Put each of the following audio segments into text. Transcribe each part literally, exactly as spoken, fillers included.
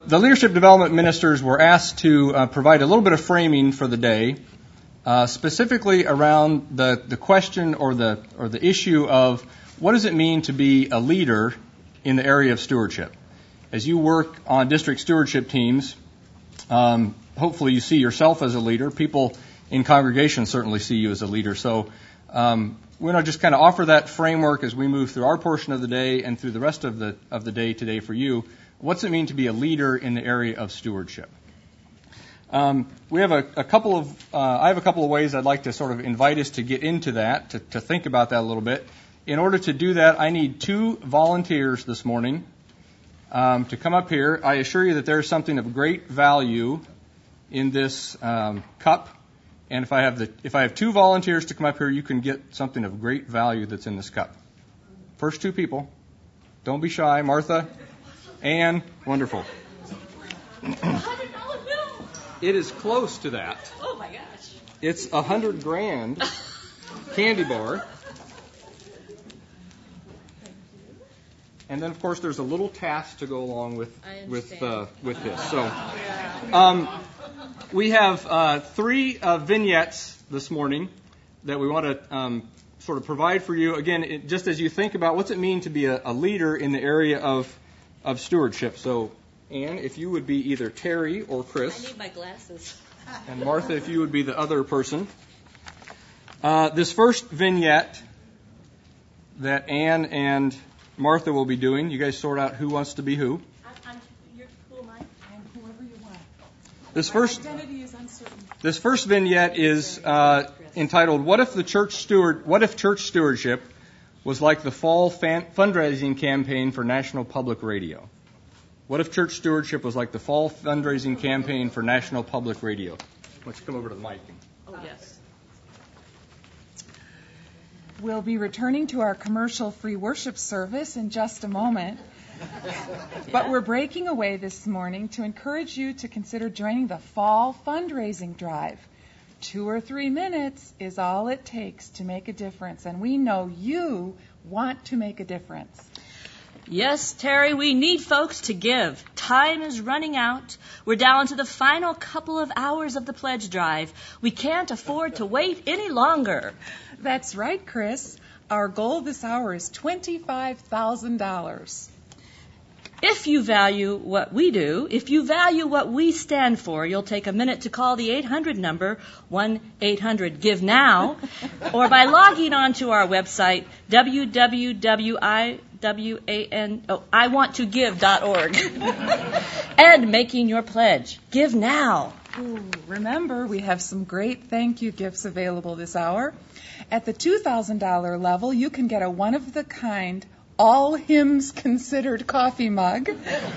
The leadership development ministers were asked to uh, provide a little bit of framing for the day, uh, specifically around the, the question or the or the issue of what does it mean to be a leader in the area of stewardship. As you work on district stewardship teams, um, hopefully you see yourself as a leader. People in congregation certainly see you as a leader. So um, we're going to just kind of offer that framework as we move through our portion of the day and through the rest of the of the day today for you. What's it mean to be a leader in the area of stewardship? Um, we have a, a couple of, uh, I have a couple of ways I'd like to sort of invite us to get into that, to, to think about that a little bit. In order to do that, I need two volunteers this morning um, to come up here. I assure you that there's something of great value in this um, cup. And if I have the, if I have two volunteers to come up here, you can get something of great value that's in this cup. First two people. Don't be shy. Martha. Anne, wonderful. It is close to that. Oh my gosh. It's a hundred grand candy bar. And then, of course, there's a little task to go along with with uh, with this. So, um, we have uh, three uh, vignettes this morning that we want to um, sort of provide for you. Again, it, just as you think about what's it mean to be a, a leader in the area of of stewardship. So, Anne, if you would be either Terry or Chris. I need my glasses. And Martha, if you would be the other person. Uh, this first vignette that Anne and Martha will be doing, you guys sort out who wants to be who. I'm, I'm, you're, who am I? I'm whoever you want. This first, My identity is uncertain. this first vignette is uh, entitled, What if the church steward, what if church stewardship was like the fall fan- fundraising campaign for National Public Radio? What if church stewardship was like the fall fundraising campaign for National Public Radio? Why don't you come over to the mic? Oh, yes. We'll be returning to our commercial-free worship service in just a moment. But we're breaking away this morning to encourage you to consider joining the fall fundraising drive. Two or three minutes is all it takes to make a difference, and we know you want to make a difference. Yes, Terry, we need folks to give. Time is running out. We're down to the final couple of hours of the pledge drive. We can't afford to wait any longer. That's right, Chris. Our goal this hour is twenty-five thousand dollars. If you value what we do, if you value what we stand for, you'll take a minute to call the eight hundred number, one eight hundred give now, or by logging on to our website, w w w dot i want to give dot org, and making your pledge. Give now. Ooh, remember, we have some great thank you gifts available this hour. At the two thousand dollars level, you can get a one-of-the-kind All Hymns Considered coffee mug.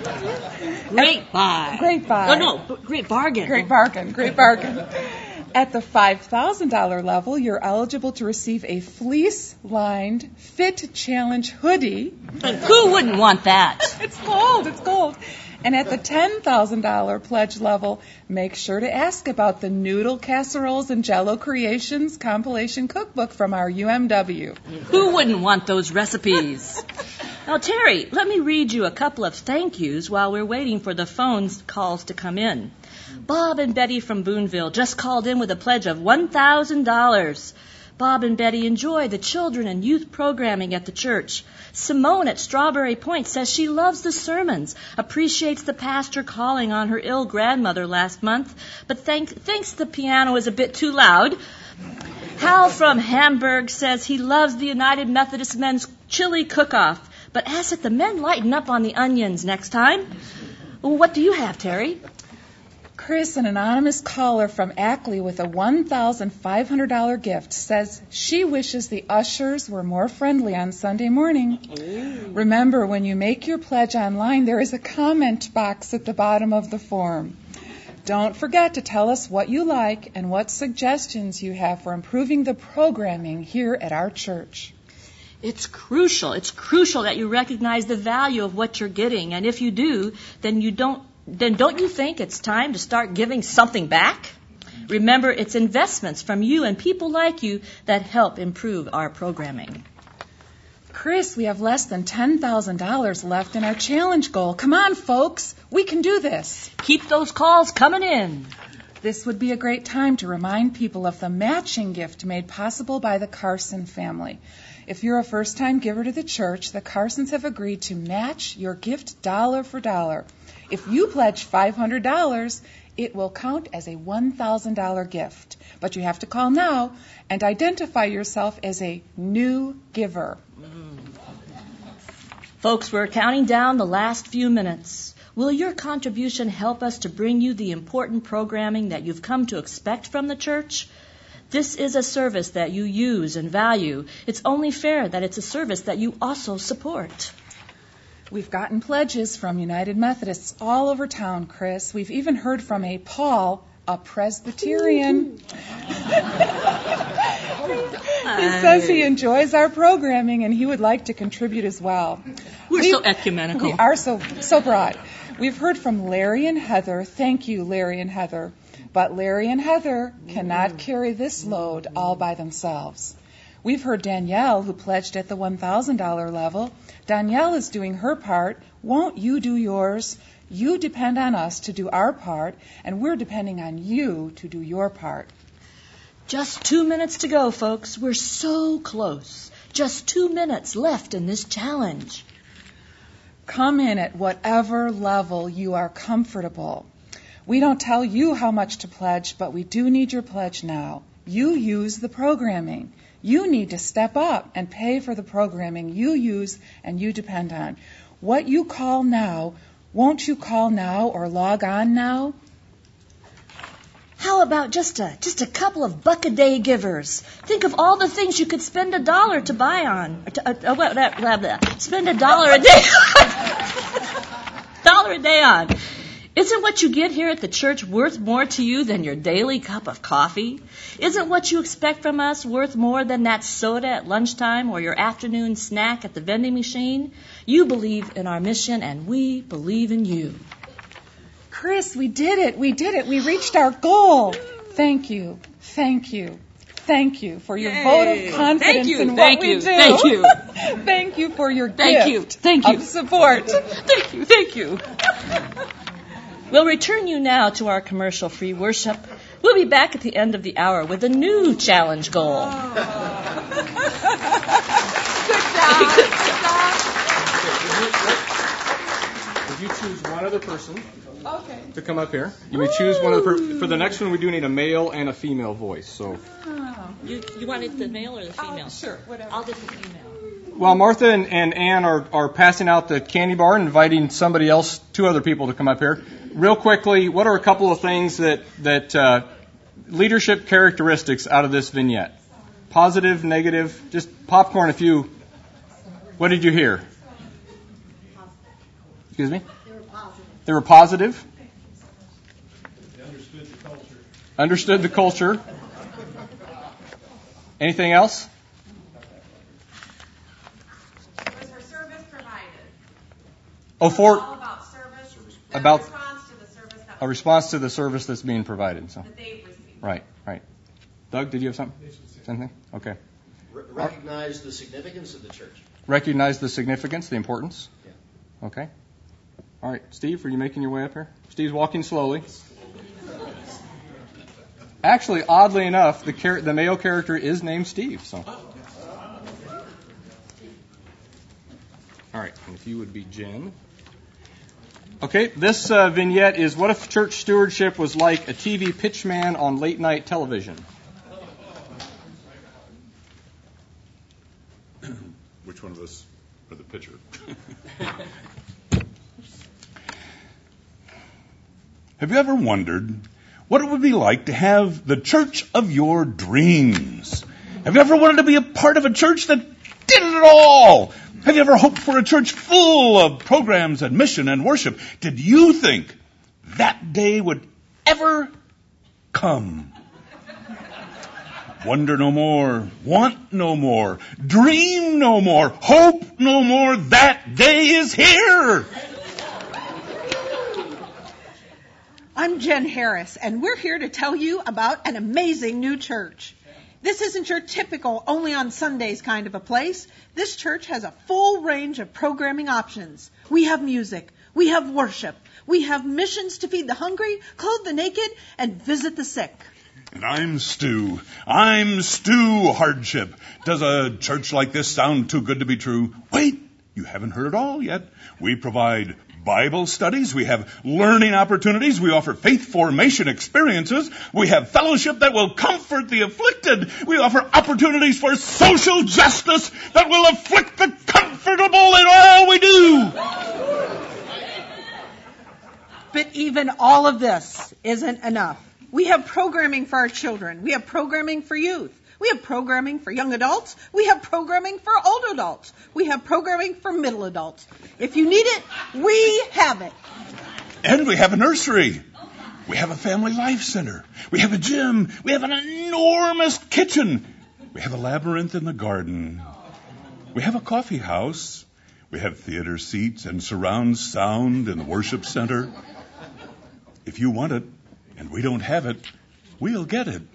Great buy. Great buy. Oh, no, b- great bargain. Great bargain. Great bargain. At the five thousand dollars level, you're eligible to receive a fleece-lined Fit Challenge hoodie. And who wouldn't want that? It's cold. It's cold. And at the ten thousand dollars pledge level, make sure to ask about the Noodle Casseroles and Jello Creations compilation cookbook from our U M W. Who wouldn't want those recipes? Now, Terry, let me read you a couple of thank yous while we're waiting for the phone calls to come in. Bob and Betty from Boonville just called in with a pledge of one thousand dollars. Bob and Betty enjoy the children and youth programming at the church. Simone at Strawberry Point says she loves the sermons, appreciates the pastor calling on her ill grandmother last month, but think, thinks the piano is a bit too loud. Hal from Hamburg says he loves the United Methodist Men's Chili Cook-Off, but asks that the men lighten up on the onions next time. Well, what do you have, Terry? Chris, an anonymous caller from Ackley with a one thousand five hundred dollars gift, says she wishes the ushers were more friendly on Sunday morning. Ooh. Remember, when you make your pledge online, there is a comment box at the bottom of the form. Don't forget to tell us what you like and what suggestions you have for improving the programming here at our church. It's crucial. It's crucial that you recognize the value of what you're getting. And if you do, then you don't then don't you think it's time to start giving something back? Remember, it's investments from you and people like you that help improve our programming. Chris, we have less than ten thousand dollars left in our challenge goal. Come on, folks. We can do this. Keep those calls coming in. This would be a great time to remind people of the matching gift made possible by the Carson family. If you're a first-time giver to the church, the Carsons have agreed to match your gift dollar for dollar. If you pledge five hundred dollars, it will count as a one thousand dollars gift. But you have to call now and identify yourself as a new giver. Mm. Folks, we're counting down the last few minutes. Will your contribution help us to bring you the important programming that you've come to expect from the church? This is a service that you use and value. It's only fair that it's a service that you also support. We've gotten pledges from United Methodists all over town, Chris. We've even heard from a Paul, a Presbyterian. He says he enjoys our programming and he would like to contribute as well. We're we, so ecumenical. We are so, so broad. We've heard from Larry and Heather. Thank you, Larry and Heather. But Larry and Heather cannot carry this load all by themselves. We've heard Danielle, who pledged at the one thousand dollars level. Danielle is doing her part. Won't you do yours? You depend on us to do our part, and we're depending on you to do your part. Just two minutes to go, folks. We're so close. Just two minutes left in this challenge. Come in at whatever level you are comfortable. We don't tell you how much to pledge, but we do need your pledge now. You use the programming. You need to step up and pay for the programming you use and you depend on. What you call now, won't you call now or log on now? How about just a just a couple of buck-a-day givers? Think of all the things you could spend a dollar to buy on. Or to, uh, uh, blah, blah, blah. Spend a dollar a day. Dollar a day on. Isn't what you get here at the church worth more to you than your daily cup of coffee? Isn't what you expect from us worth more than that soda at lunchtime or your afternoon snack at the vending machine? You believe in our mission, and we believe in you. Chris, we did it. We did it. We reached our goal. Thank you. Thank you. Thank you for your Yay. vote of confidence Thank you. in Thank what you. we do. Thank you. Thank you for your Thank gift you. Thank you. of support. Thank you. Thank you. We'll return you now to our commercial-free worship. We'll be back at the end of the hour with a new challenge goal. Oh. Good job. Good job. If you choose one other person okay. to come up here, you may choose one of the per- for the next one. We do need a male and a female voice. So, oh. you you wanted the male or the female? Oh, sure, whatever. I'll do the female. While Martha and, and Ann are, are passing out the candy bar and inviting somebody else, two other people to come up here, real quickly, what are a couple of things that, that uh, leadership characteristics out of this vignette? Positive, negative, just popcorn a few. What did you hear? Excuse me? They were positive. They were positive? They understood the culture. Understood the culture. Anything else? Oh, for all about service, about response to the service that a response to the service that's being provided. So, that they've received. right, right. Doug, did you have something? Something? Okay. Re- recognize the significance of the church. Recognize the significance, the importance. Yeah. Okay. All right, Steve, are you making your way up here? Steve's walking slowly. Actually, oddly enough, the char- the male character is named Steve. So. All right, and if you would be Jen. Okay, this uh, vignette is what if church stewardship was like a T V pitchman on late night television? Which one of us are the pitcher? Have you ever wondered what it would be like to have the church of your dreams? Have you ever wanted to be a part of a church that did it all? Have you ever hoped for a church full of programs and mission and worship? Did you think that day would ever come? Wonder no more, want no more, dream no more, hope no more. That day is here. I'm Jen Harris, and we're here to tell you about an amazing new church. This isn't your typical only on Sundays kind of a place. This church has a full range of programming options. We have music. We have worship. We have missions to feed the hungry, clothe the naked, and visit the sick. And I'm Stu. I'm Stu Hardship. Does a church like this sound too good to be true? Wait, you haven't heard it all yet. We provide Bible studies. We have learning opportunities. We offer faith formation experiences. We have fellowship that will comfort the afflicted. We offer opportunities for social justice that will afflict the comfortable in all we do. But even all of this isn't enough. We have programming for our children. We have programming for youth. We have programming for young adults. We have programming for old adults. We have programming for middle adults. If you need it, we have it. And we have a nursery. We have a family life center. We have a gym. We have an enormous kitchen. We have a labyrinth in the garden. We have a coffee house. We have theater seats and surround sound in the worship center. If you want it, and we don't have it, we'll get it.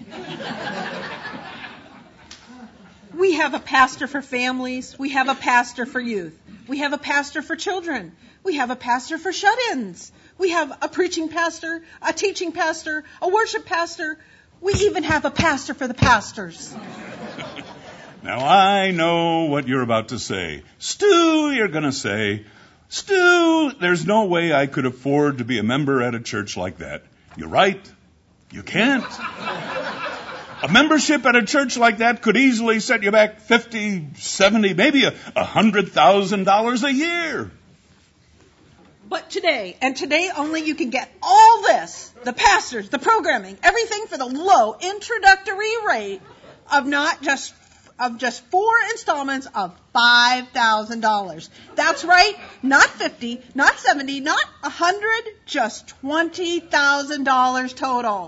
We have a pastor for families. We have a pastor for youth. We have a pastor for children. We have a pastor for shut-ins. We have a preaching pastor, a teaching pastor, a worship pastor. We even have a pastor for the pastors. Now I know what you're about to say. Stu, you're going to say, Stu, there's no way I could afford to be a member at a church like that. You're right. You can't. A membership at a church like that could easily set you back fifty, seventy, maybe a, a hundred thousand dollars a year. But today, and today only, you can get all this, the pastors, the programming, everything for the low introductory rate of not just of just four installments of five thousand dollars. That's right, not fifty, not seventy, not one hundred, just twenty thousand dollars total.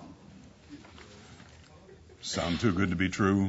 Sound too good to be true?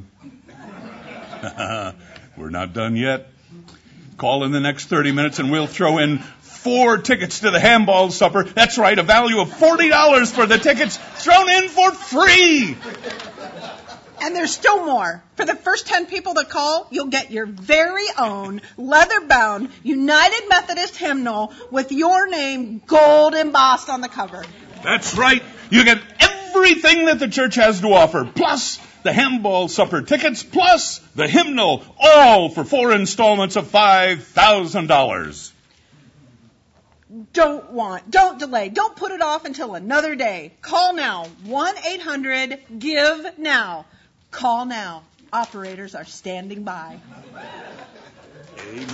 We're not done yet. Call in the next thirty minutes and we'll throw in four tickets to the handball supper. That's right, a value of forty dollars for the tickets thrown in for free. And there's still more. For the first ten people that call, you'll get your very own leather-bound United Methodist hymnal with your name gold embossed on the cover. That's right. You get everything that the church has to offer, plus the handball supper tickets, plus the hymnal, all for four installments of five thousand dollars. Don't want, don't delay, don't put it off until another day. Call now, one eight hundred give now. Call now. Operators are standing by. Amen.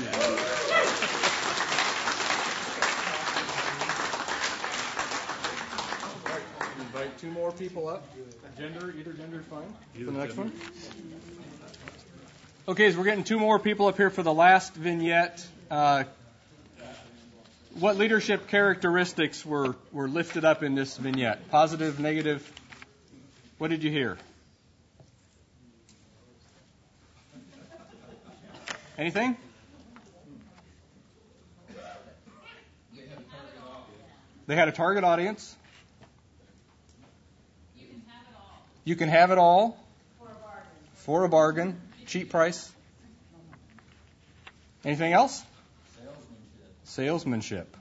Invite two more people up. Gender, either gender is fine. For the next one. Okay, so we're getting two more people up here for the last vignette. Uh, what leadership characteristics were, were lifted up in this vignette? Positive, negative? What did you hear? Anything? They had a target audience. You can have it all. You can have it all. For a bargain. For a bargain. Cheap price. Anything else? Salesmanship. Salesmanship.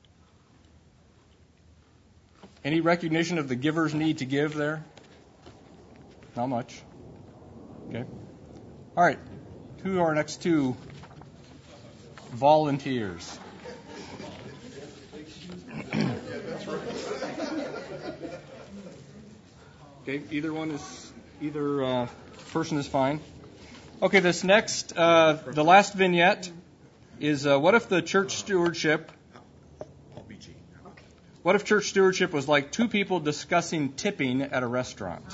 Any recognition of the giver's need to give there? Not much. Okay. All right. Who are our next two volunteers? Okay, either one is, either uh, person is fine. Okay, this next, uh, the last vignette is uh, what if the church stewardship, what if church stewardship was like two people discussing tipping at a restaurant?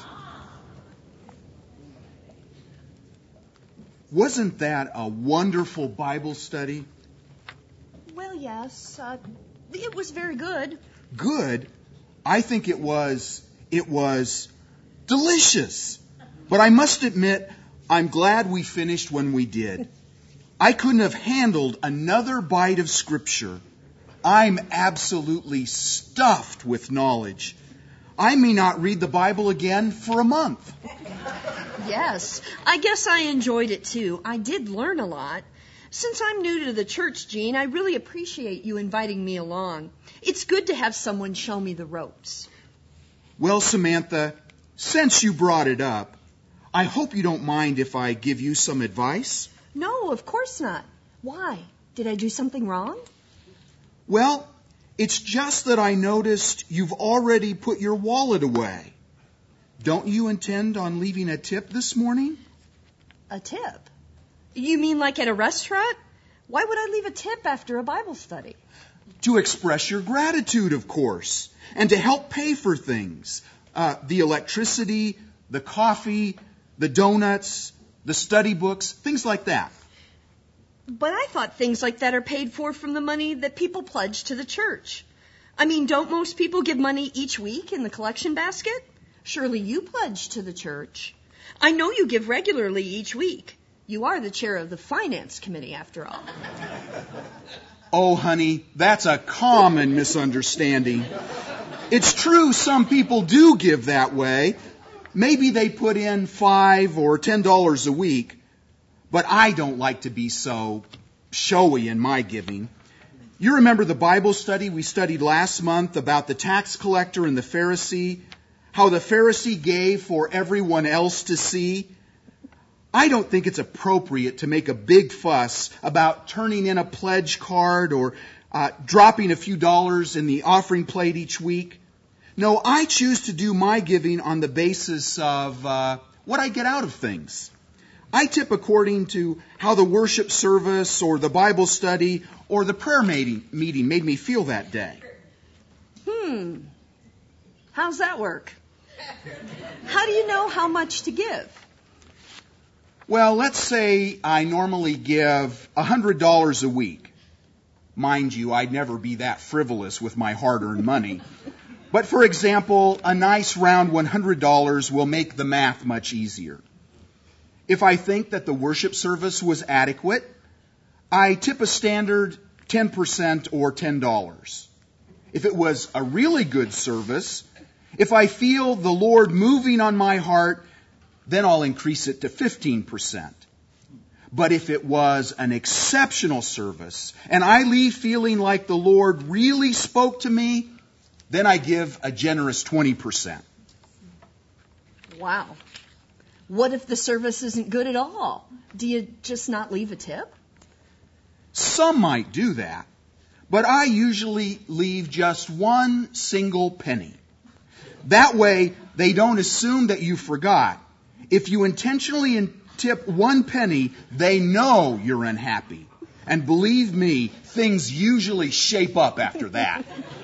Wasn't that a wonderful Bible study? Well, yes. Uh, it was very good. Good? I think it was, it was delicious. But I must admit, I'm glad we finished when we did. I couldn't have handled another bite of Scripture. I'm absolutely stuffed with knowledge. I may not read the Bible again for a month. yes. I guess I enjoyed it too. I did learn a lot. Since I'm new to the church, Jean, I really appreciate you inviting me along. It's good to have someone show me the ropes. Well, Samantha, since you brought it up, I hope you don't mind if I give you some advice. No, of course not. Why? Did I do something wrong? Well, it's just that I noticed you've already put your wallet away. Don't you intend on leaving a tip this morning? A tip? You mean like at a restaurant? Why would I leave a tip after a Bible study? To express your gratitude, of course, and to help pay for things. Uh, the electricity, the coffee, the donuts, the study books, things like that. But I thought things like that are paid for from the money that people pledge to the church. I mean, don't most people give money each week in the collection basket? Surely you pledge to the church. I know you give regularly each week. You are the chair of the finance committee, after all. Oh, honey, that's a common misunderstanding. It's true some people do give that way. Maybe they put in five or ten dollars a week, but I don't like to be so showy in my giving. You remember the Bible study we studied last month about the tax collector and the Pharisee, how the Pharisee gave for everyone else to see? I don't think it's appropriate to make a big fuss about turning in a pledge card or uh, dropping a few dollars in the offering plate each week. No, I choose to do my giving on the basis of uh, what I get out of things. I tip according to how the worship service or the Bible study or the prayer meeting, meeting made me feel that day. Hmm. How's that work? How do you know how much to give? Well, let's say I normally give one hundred dollars a week. Mind you, I'd never be that frivolous with my hard-earned money. But for example, a nice round one hundred dollars will make the math much easier. If I think that the worship service was adequate, I tip a standard ten percent or ten dollars. If it was a really good service, if I feel the Lord moving on my heart, then I'll increase it to fifteen percent. But if it was an exceptional service and I leave feeling like the Lord really spoke to me, then I give a generous twenty percent. Wow. What if the service isn't good at all? Do you just not leave a tip? Some might do that, but I usually leave just one single penny. That way, they don't assume that you forgot. If you intentionally tip one penny, they know you're unhappy. And believe me, things usually shape up after that.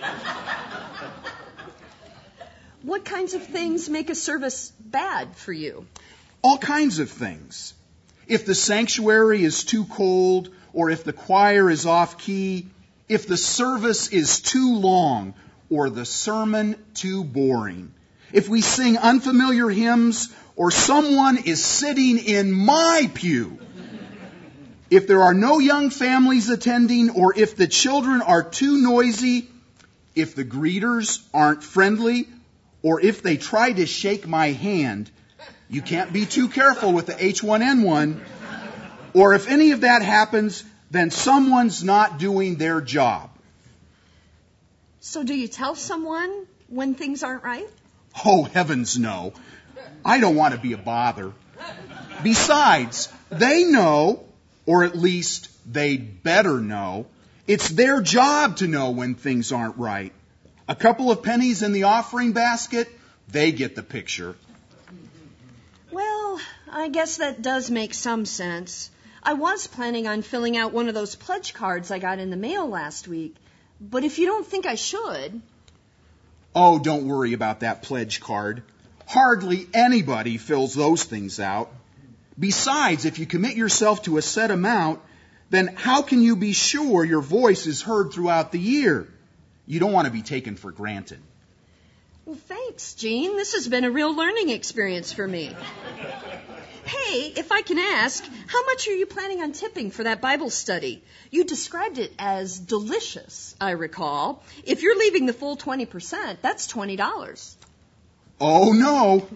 What kinds of things make a service bad for you? All kinds of things. If the sanctuary is too cold, or if the choir is off key, if the service is too long, or the sermon too boring, if we sing unfamiliar hymns, or someone is sitting in my pew, if there are no young families attending, or if the children are too noisy, if the greeters aren't friendly, or if they try to shake my hand, you can't be too careful with the H one N one, or if any of that happens, then someone's not doing their job. So do you tell someone when things aren't right? Oh, heavens no. I don't want to be a bother. Besides, they know, or at least they'd better know, it's their job to know when things aren't right. A couple of pennies in the offering basket, they get the picture. Well, I guess that does make some sense. I was planning on filling out one of those pledge cards I got in the mail last week. But if you don't think I should... Oh, don't worry about that pledge card. Hardly anybody fills those things out. Besides, if you commit yourself to a set amount, then how can you be sure your voice is heard throughout the year? You don't want to be taken for granted. Well, thanks, Jean. This has been a real learning experience for me. Hey, if I can ask, how much are you planning on tipping for that Bible study? You described it as delicious, I recall. If you're leaving the full twenty percent, that's twenty dollars. Oh, no.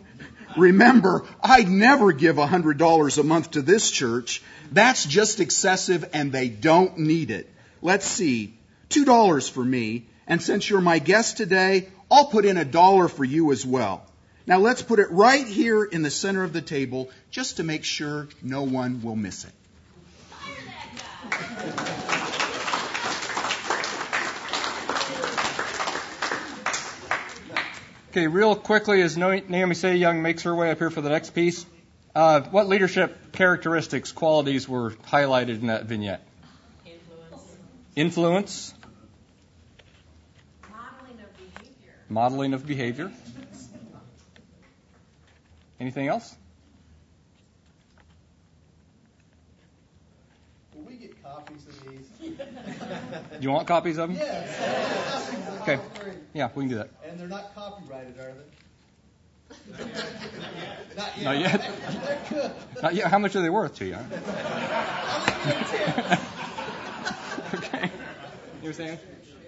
Remember, I'd never give one hundred dollars a month to this church. That's just excessive and they don't need it. Let's see, two dollars for me. And since you're my guest today, I'll put in a dollar for you as well. Now let's put it right here in the center of the table just to make sure no one will miss it. Okay, real quickly, as Naomi Say Young makes her way up here for the next piece, uh, what leadership characteristics, qualities were highlighted in that vignette? Influence. Influence. Modeling of behavior. Modeling of behavior. Anything else? Will we get copies of these? Do you want copies of them? Yes. Okay. Yeah, we can do that. And they're not copyrighted, are they? Not yet. Not yet. They're good. Not yet. How much are they worth to you? Okay. You were saying?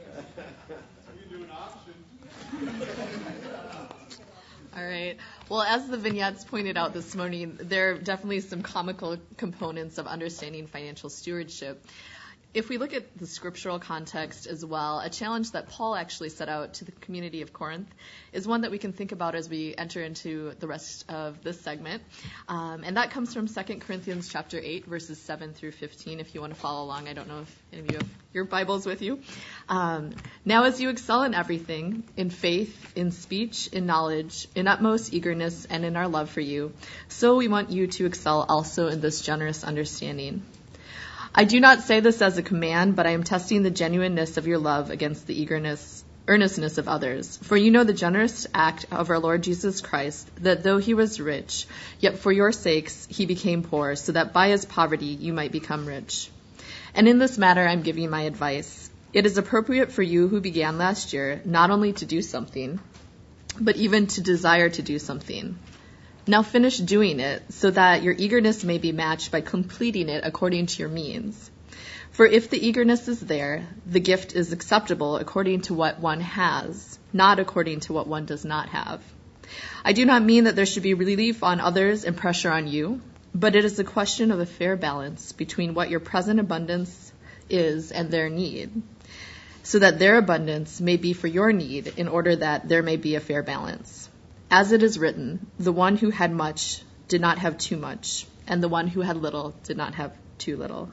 All right. Well, as the vignettes pointed out this morning, there are definitely some comical components of understanding financial stewardship. If we look at the scriptural context as well, a challenge that Paul actually set out to the community of Corinth is one that we can think about as we enter into the rest of this segment. Um, and that comes from Second Corinthians chapter eight, verses seven through fifteen, if you want to follow along. I don't know if any of you have your Bibles with you. Um, now as you excel in everything, in faith, in speech, in knowledge, in utmost eagerness, and in our love for you, so we want you to excel also in this generous understanding. I do not say this as a command, but I am testing the genuineness of your love against the eagerness, earnestness of others. For you know the generous act of our Lord Jesus Christ, that though he was rich, yet for your sakes he became poor, so that by his poverty you might become rich. And in this matter I'm giving my advice. It is appropriate for you who began last year not only to do something, but even to desire to do something. Now finish doing it, so that your eagerness may be matched by completing it according to your means. For if the eagerness is there, the gift is acceptable according to what one has, not according to what one does not have. I do not mean that there should be relief on others and pressure on you, but it is a question of a fair balance between what your present abundance is and their need, so that their abundance may be for your need in order that there may be a fair balance. As it is written, the one who had much did not have too much, and the one who had little did not have too little.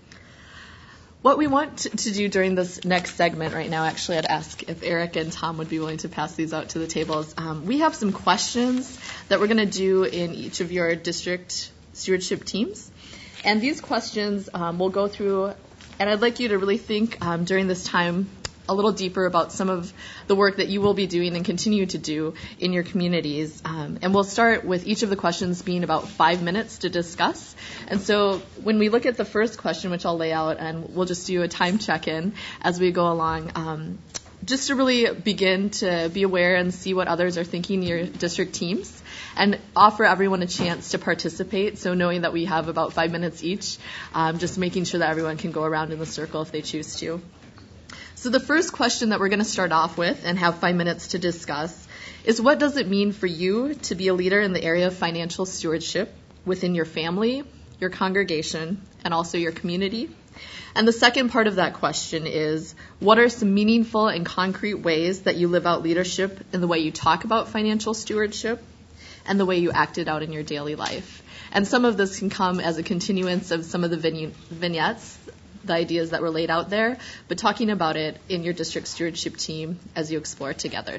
What we want to do during this next segment right now, actually I'd ask if Eric and Tom would be willing to pass these out to the tables. Um, we have some questions that we're going to do in each of your district stewardship teams. And these questions um, we'll go through, and I'd like you to really think um, during this time a little deeper about some of the work that you will be doing and continue to do in your communities. Um, and we'll start with each of the questions being about five minutes to discuss. And so when we look at the first question, which I'll lay out, and we'll just do a time check-in as we go along, um, just to really begin to be aware and see what others are thinking in your district teams, and offer everyone a chance to participate. So knowing that we have about five minutes each, um, just making sure that everyone can go around in the circle if they choose to. So the first question that we're going to start off with and have five minutes to discuss is, what does it mean for you to be a leader in the area of financial stewardship within your family, your congregation, and also your community? And the second part of that question is, what are some meaningful and concrete ways that you live out leadership in the way you talk about financial stewardship and the way you act it out in your daily life? And some of this can come as a continuance of some of the vignettes, the ideas that were laid out there, but talking about it in your district stewardship team as you explore it together.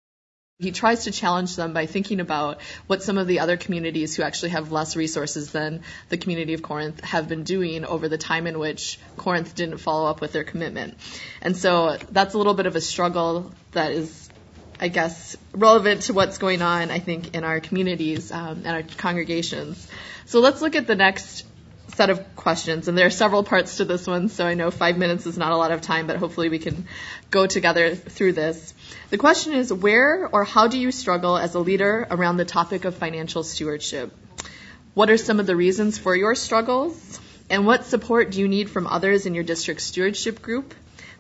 He tries to challenge them by thinking about what some of the other communities who actually have less resources than the community of Corinth have been doing over the time in which Corinth didn't follow up with their commitment. And so that's a little bit of a struggle that is, I guess, relevant to what's going on, I think, in our communities um, and our congregations. So let's look at the next set of questions, and there are several parts to this one, so I know five minutes is not a lot of time, but hopefully we can go together through this. The question is, where or how do you struggle as a leader around the topic of financial stewardship? What are some of the reasons for your struggles? And what support do you need from others in your district stewardship group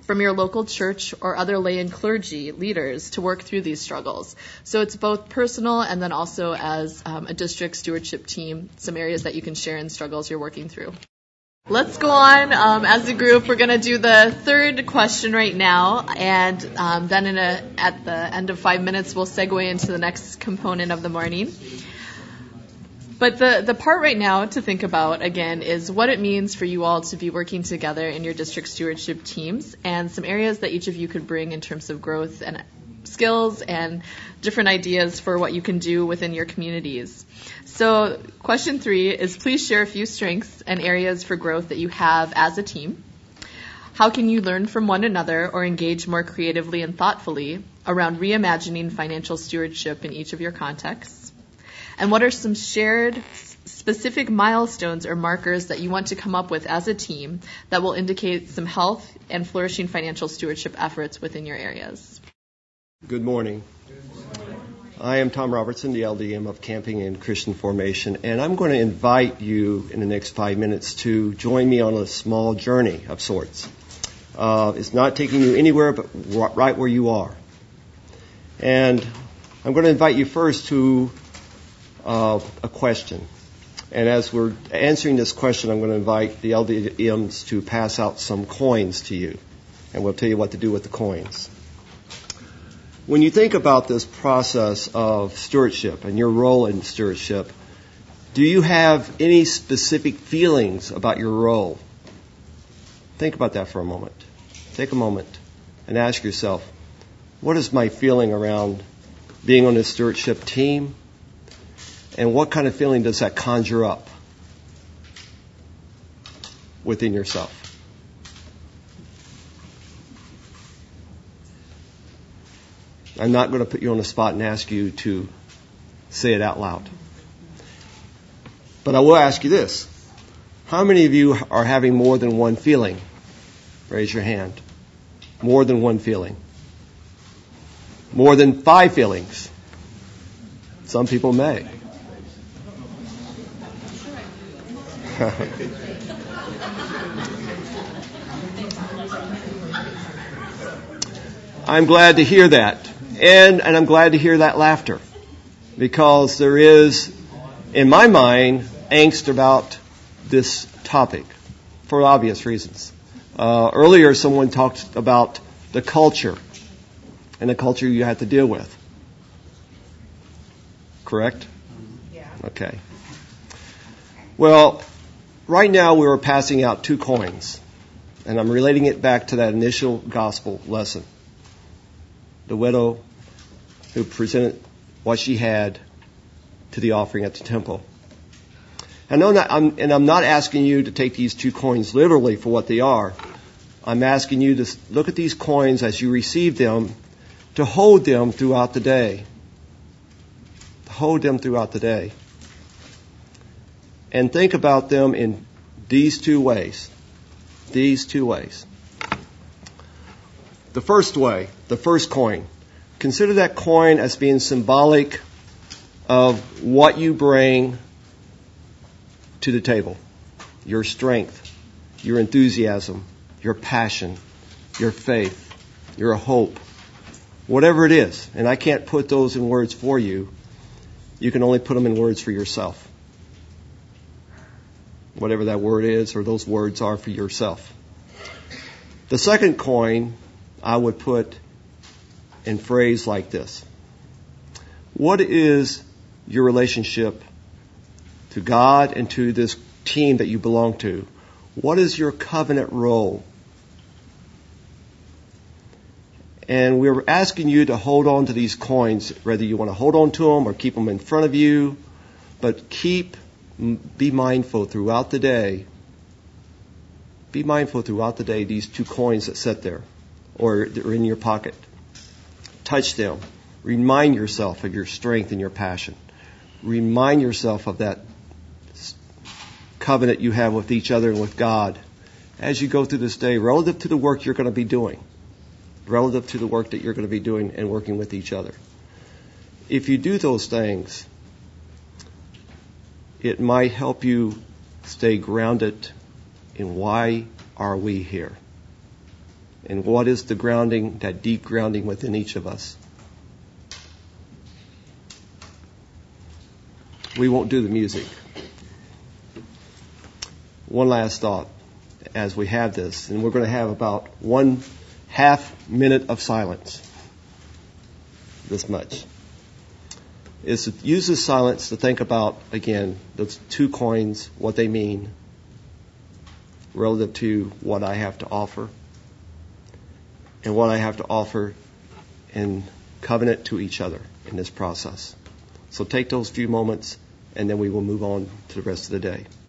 from your local church or other lay and clergy leaders to work through these struggles. So it's both personal and then also as um, a district stewardship team, some areas that you can share in struggles you're working through. Let's go on. Um, as a group, we're going to do the third question right now, and um, then in a, at the end of five minutes, we'll segue into the next component of the morning. But the, the part right now to think about, again, is what it means for you all to be working together in your district stewardship teams and some areas that each of you could bring in terms of growth and skills and different ideas for what you can do within your communities. So question three is please share a few strengths and areas for growth that you have as a team. How can you learn from one another or engage more creatively and thoughtfully around reimagining financial stewardship in each of your contexts? And what are some shared specific milestones or markers that you want to come up with as a team that will indicate some health and flourishing financial stewardship efforts within your areas? Good morning. I am Tom Robertson, the L D M of Camping and Christian Formation, and I'm going to invite you in the next five minutes to join me on a small journey of sorts. Uh, it's not taking you anywhere but right where you are. And I'm going to invite you first to uh, a question. And as we're answering this question, I'm going to invite the L D Ms to pass out some coins to you, and we'll tell you what to do with the coins. When you think about this process of stewardship and your role in stewardship, do you have any specific feelings about your role? Think about that for a moment. Take a moment and ask yourself, what is my feeling around being on this stewardship team? And what kind of feeling does that conjure up within yourself? I'm not going to put you on the spot and ask you to say it out loud. But I will ask you this. How many of you are having more than one feeling? Raise your hand. More than one feeling. More than five feelings. Some people may. I'm glad to hear that. And, and I'm glad to hear that laughter, because there is, in my mind, angst about this topic for obvious reasons. Uh, earlier, someone talked about the culture and the culture you have to deal with. Correct? Yeah. Okay. Well, right now we are passing out two coins, and I'm relating it back to that initial gospel lesson. The widow who presented what she had to the offering at the temple. I know that I'm, and I'm not asking you to take these two coins literally for what they are. I'm asking you to look at these coins as you receive them, to hold them throughout the day. To hold them throughout the day. And think about them in these two ways. These two ways. The first way, the first coin. Consider that coin as being symbolic of what you bring to the table. Your strength, your enthusiasm, your passion, your faith, your hope. Whatever it is. And I can't put those in words for you. You can only put them in words for yourself. Whatever that word is or those words are for yourself. The second coin I would put in phrase like this. What is your relationship to God and to this team that you belong to? What is your covenant role? And we're asking you to hold on to these coins, whether you want to hold on to them or keep them in front of you, but keep, be mindful throughout the day. Be mindful throughout the day, these two coins that sit there or are in your pocket. Touch them. Remind yourself of your strength and your passion. Remind yourself of that covenant you have with each other and with God as you go through this day relative to the work you're going to be doing. Relative to the work that you're going to be doing and working with each other. If you do those things, it might help you stay grounded in why are we here? And what is the grounding, that deep grounding within each of us? We won't do the music. One last thought as we have this, and we're going to have about one half minute of silence. This much. Is to use this silence to think about, again, those two coins, what they mean relative to what I have to offer and what I have to offer in covenant to each other in this process. So take those few moments, and then we will move on to the rest of the day.